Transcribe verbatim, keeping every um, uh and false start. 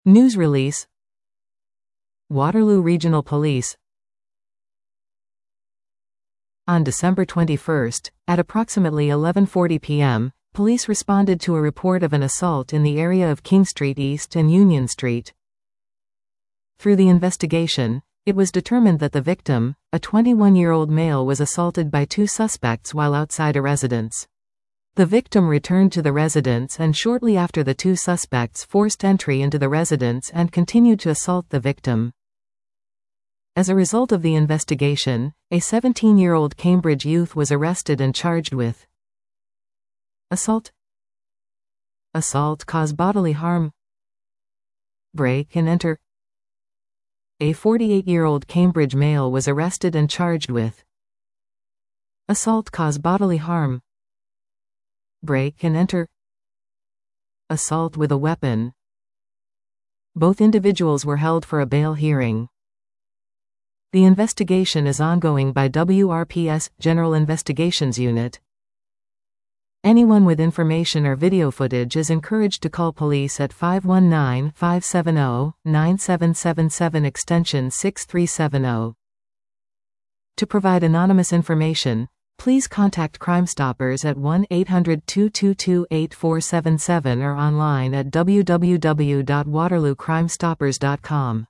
News release. Waterloo Regional Police. On December twenty-first, at approximately eleven forty p m, police responded to a report of an assault in the area of King Street East and Union Street. Through the investigation, it was determined that the victim, a twenty-one-year-old male, was assaulted by two suspects while outside a residence. The victim returned to the residence and shortly after the two suspects forced entry into the residence and continued to assault the victim. As a result of the investigation, a seventeen-year-old Cambridge youth was arrested and charged with assault, assault cause bodily harm, break and enter. A forty-eight-year-old Cambridge male was arrested and charged with assault cause bodily harm, break and enter, assault with a weapon. Both individuals were held for a bail hearing. The investigation is ongoing by W R P S General Investigations Unit. Anyone with information or video footage is encouraged to call police at five one nine, five seven zero, nine seven seven seven extension six three seven zero. To provide anonymous information, please contact Crime Stoppers at one eight hundred, two two two, eight four seven seven or online at w w w dot waterloo crime stoppers dot com.